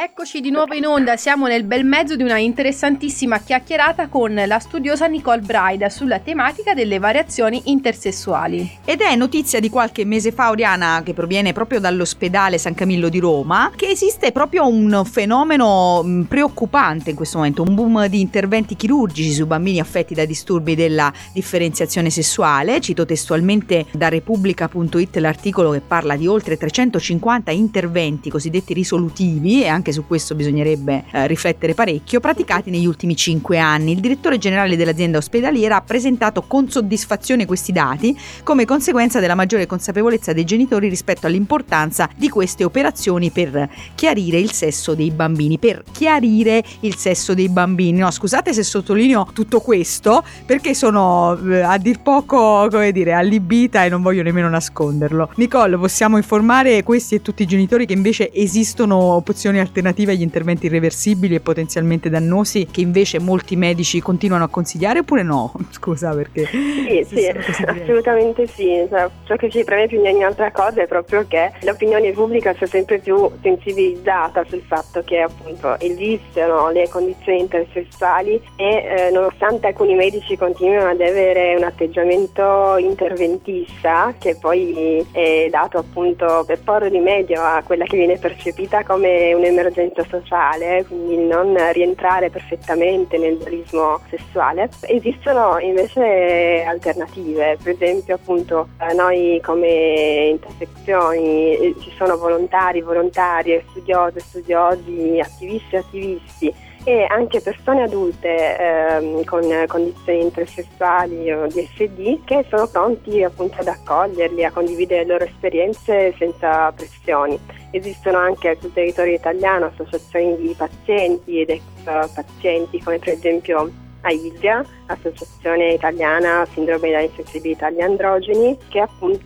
Eccoci di nuovo in onda, siamo nel bel mezzo di una interessantissima chiacchierata con la studiosa Nicole Braida sulla tematica delle variazioni intersessuali. Ed è notizia di qualche mese fa, Oriana, che proviene proprio dall'ospedale San Camillo di Roma, che esiste proprio un fenomeno preoccupante in questo momento, un boom di interventi chirurgici su bambini affetti da disturbi della differenziazione sessuale. Cito testualmente da Repubblica.it l'articolo che parla di oltre 350 interventi cosiddetti risolutivi, e anche su questo bisognerebbe riflettere parecchio, praticati negli ultimi 5 anni. Il direttore generale dell'azienda ospedaliera ha presentato con soddisfazione questi dati come conseguenza della maggiore consapevolezza dei genitori rispetto all'importanza di queste operazioni per chiarire il sesso dei bambini. No, scusate se sottolineo tutto questo, perché sono a dir poco, come dire, allibita e non voglio nemmeno nasconderlo. Nicole, possiamo informare questi e tutti i genitori che invece esistono opzioni alternative agli interventi irreversibili e potenzialmente dannosi che invece molti medici continuano a consigliare, oppure no? Scusa, perché sì, assolutamente sì. Ciò che ci preme più di ogni altra cosa è proprio che l'opinione pubblica sia sempre più sensibilizzata sul fatto che appunto esistono le condizioni intersessuali e nonostante alcuni medici continuino ad avere un atteggiamento interventista, che poi è dato appunto per porre rimedio a quella che viene percepita come un'emergenza sociale, quindi non rientrare perfettamente nel dualismo sessuale, esistono invece alternative. Per esempio appunto noi come intersezioni ci sono volontarie, studiosi, attivisti e anche persone adulte con condizioni intersessuali o DSD che sono pronti appunto ad accoglierli, a condividere le loro esperienze senza pressioni. Esistono anche sul territorio italiano associazioni di pazienti ed ex pazienti, come per esempio AISIA, Associazione Italiana Sindrome da Insensibilità agli Androgeni, che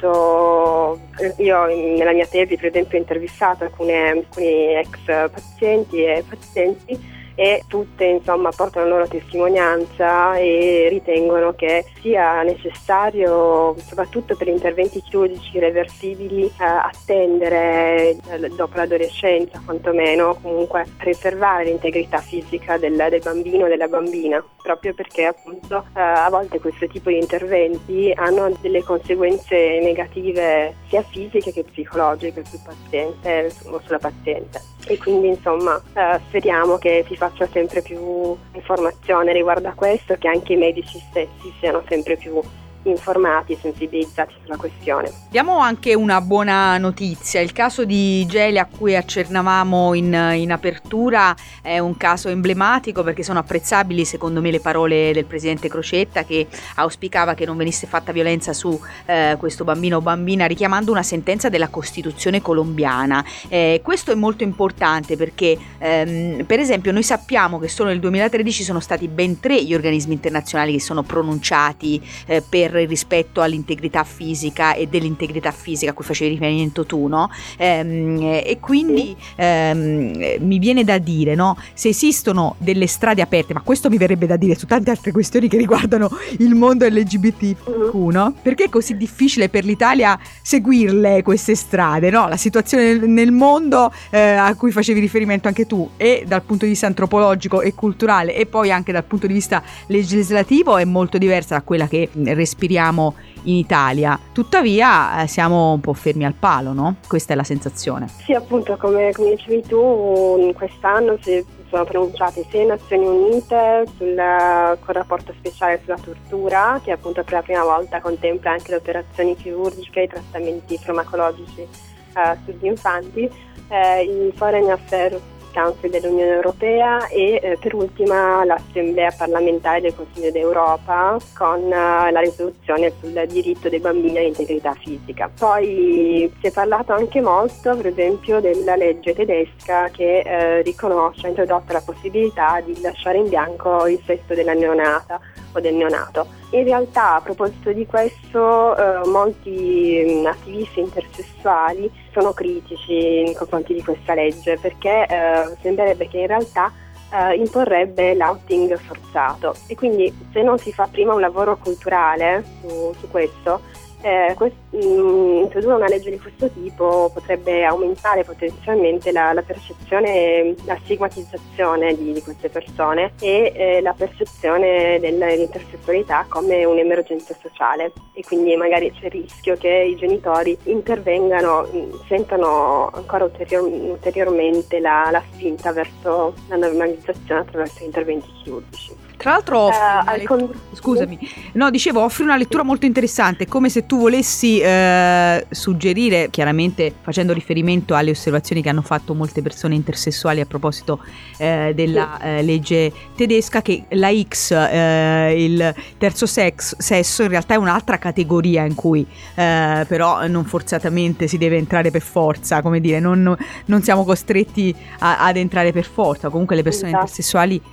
appunto io nella mia tesi per esempio ho intervistato alcuni ex pazienti e pazienti, e tutte insomma portano la loro testimonianza e ritengono che sia necessario, soprattutto per interventi chirurgici reversibili, attendere dopo l'adolescenza, quantomeno comunque preservare l'integrità fisica del bambino o della bambina, proprio perché appunto a volte questo tipo di interventi hanno delle conseguenze negative sia fisiche che psicologiche sul paziente o sulla paziente. E quindi insomma speriamo che si faccia sempre più informazione riguardo a questo, che anche i medici stessi siano sempre più informati e sensibilizzati sulla questione. Diamo anche una buona notizia. Il caso di Geli, a cui accennavamo in apertura, è un caso emblematico, perché sono apprezzabili secondo me le parole del presidente Crocetta, che auspicava che non venisse fatta violenza su questo bambino o bambina, richiamando una sentenza della Costituzione colombiana. Questo è molto importante perché per esempio noi sappiamo che solo nel 2013 sono stati ben 3 gli organismi internazionali che sono pronunciati per il rispetto all'integrità fisica e dell'integrità fisica a cui facevi riferimento tu, no? E quindi mi viene da dire, no? Se esistono delle strade aperte, ma questo mi verrebbe da dire su tante altre questioni che riguardano il mondo LGBTQ, no? Perché è così difficile per l'Italia seguirle queste strade, no? La situazione nel mondo a cui facevi riferimento anche tu, e dal punto di vista antropologico e culturale e poi anche dal punto di vista legislativo, è molto diversa da quella che respiriamo in Italia. Tuttavia siamo un po' fermi al palo, no? Questa è la sensazione. Sì, appunto, come dicevi tu, quest'anno si sono pronunciate sia le Nazioni Unite col rapporto speciale sulla tortura, che appunto per la prima volta contempla anche le operazioni chirurgiche e i trattamenti farmacologici sugli infanti, il Foreign Affairs Council dell'Unione Europea e per ultima l'Assemblea parlamentare del Consiglio d'Europa con la risoluzione sul diritto dei bambini all'integrità fisica. Poi si è parlato anche molto, per esempio, della legge tedesca che riconosce, ha introdotto la possibilità di lasciare in bianco il sesso della neonata o del neonato. In realtà, a proposito di questo, molti attivisti intersessuali sono critici nei confronti di questa legge, perché sembrerebbe che in realtà imporrebbe l'outing forzato, e quindi se non si fa prima un lavoro culturale su questo, Introdurre una legge di questo tipo potrebbe aumentare potenzialmente la percezione, la stigmatizzazione di queste persone e la percezione dell'intersessualità come un'emergenza sociale, e quindi magari c'è il rischio che i genitori intervengano, sentano ancora ulteriormente la spinta verso la normalizzazione attraverso interventi chirurgici. Tra l'altro scusami, no, dicevo, offri una lettura molto interessante, come se tu volessi suggerire, chiaramente facendo riferimento alle osservazioni che hanno fatto molte persone intersessuali a proposito della legge tedesca, che la X, il terzo sesso, in realtà è un'altra categoria in cui però non forzatamente si deve entrare per forza, come dire, non siamo costretti ad entrare per forza, comunque le persone intersessuali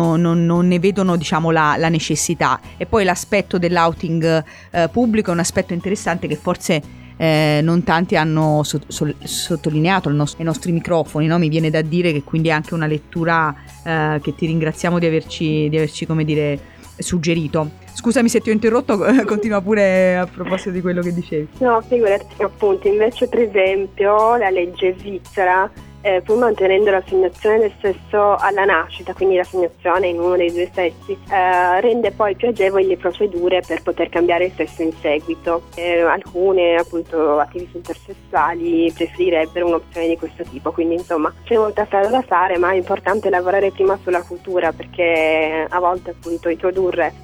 non ne vedono, diciamo, la necessità. E poi l'aspetto dell'outing pubblico è un aspetto interessante che forse non tanti hanno sottolineato ai nostri microfoni, no? Mi viene da dire che quindi è anche una lettura che ti ringraziamo di averci come dire suggerito. Scusami se ti ho interrotto, continua pure a proposito di quello che dicevi. No, figurati, appunto, invece per esempio la legge svizzera, pur mantenendo l'assegnazione del sesso alla nascita, quindi l'assegnazione in uno dei due sessi, rende poi più agevoli le procedure per poter cambiare il sesso in seguito. Alcune, appunto, attivisti intersessuali preferirebbero un'opzione di questo tipo, quindi insomma c'è molta strada da fare, ma è importante lavorare prima sulla cultura, perché a volte appunto introdurre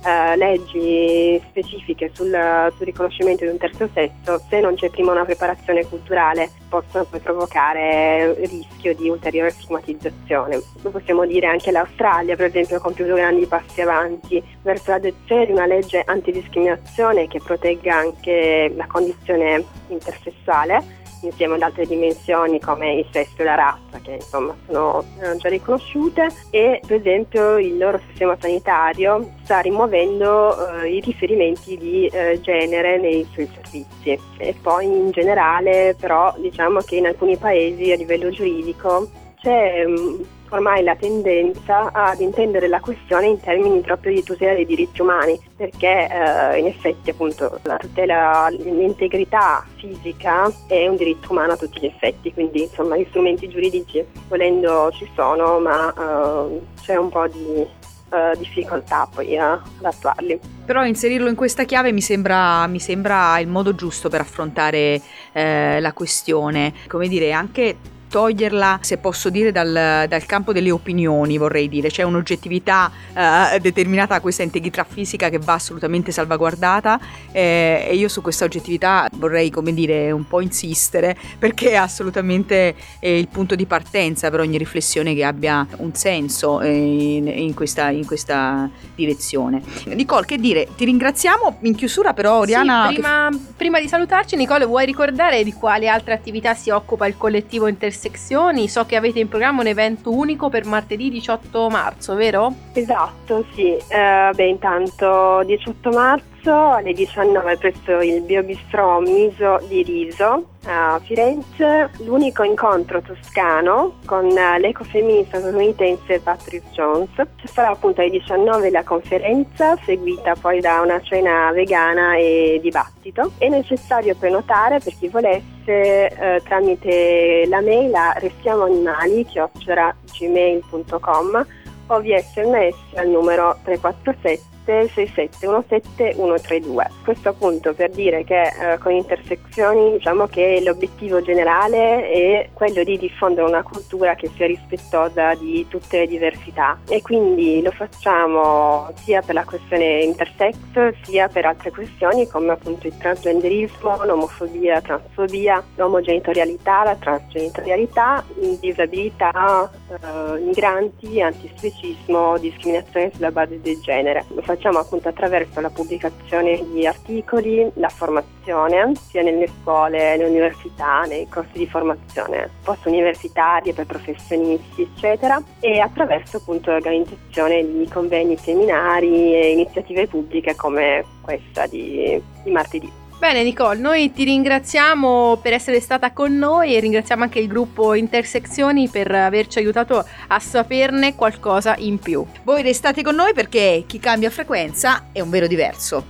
leggi specifiche sul riconoscimento di un terzo sesso, se non c'è prima una preparazione culturale, possono poi provocare rischio di ulteriore stigmatizzazione. Lo possiamo dire anche l'Australia, per esempio, ha compiuto grandi passi avanti verso l'adozione di una legge antidiscriminazione che protegga anche la condizione intersessuale, insieme ad altre dimensioni come il sesso e la razza, che insomma sono già riconosciute, e per esempio il loro sistema sanitario sta rimuovendo i riferimenti di genere nei suoi servizi. E poi in generale però diciamo che in alcuni paesi a livello giuridico c'è ormai la tendenza ad intendere la questione in termini proprio di tutela dei diritti umani, perché in effetti appunto la tutela dell'integrità fisica è un diritto umano a tutti gli effetti, quindi insomma gli strumenti giuridici volendo ci sono, ma c'è un po' di difficoltà poi ad attuarli. Però inserirlo in questa chiave mi sembra il modo giusto per affrontare la questione, come dire, anche toglierla, se posso dire, dal campo delle opinioni, vorrei dire. C'è un'oggettività determinata da questa integrità fisica che va assolutamente salvaguardata, e io su questa oggettività vorrei, come dire, un po' insistere, perché è assolutamente il punto di partenza per ogni riflessione che abbia un senso in questa direzione. Nicole, che dire, ti ringraziamo. In chiusura però, Oriana, sì, prima di salutarci, Nicole, vuoi ricordare di quali altre attività si occupa il collettivo Interseczioni? So che avete in programma un evento unico per martedì 18 marzo, vero? Esatto, sì. Intanto 18 marzo alle 19 presso il Biobistro Miso di Riso a Firenze, l'unico incontro toscano con l'ecofemminista statunitense Patrice Jones. Ci sarà appunto alle 19 la conferenza, seguita poi da una cena vegana e dibattito. È necessario prenotare per chi volesse tramite la mail a restiamoanimali@gmail.com o via SMS al numero 347 6717 132. Questo appunto per dire che con Interseczioni diciamo che l'obiettivo generale è quello di diffondere una cultura che sia rispettosa di tutte le diversità, e quindi lo facciamo sia per la questione intersex sia per altre questioni come appunto il transgenderismo, l'omofobia, la transfobia, l'omogenitorialità, la transgenitorialità, disabilità, migranti, antispecismo, discriminazione sulla base del genere. Lo facciamo appunto attraverso la pubblicazione di articoli, la formazione sia nelle scuole, nelle università, nei corsi di formazione post-universitarie per professionisti eccetera, e attraverso appunto l'organizzazione di convegni, seminari e iniziative pubbliche come questa di martedì. Bene Nicole, noi ti ringraziamo per essere stata con noi e ringraziamo anche il gruppo Interseczioni per averci aiutato a saperne qualcosa in più. Voi restate con noi perché chi cambia frequenza è un vero diverso.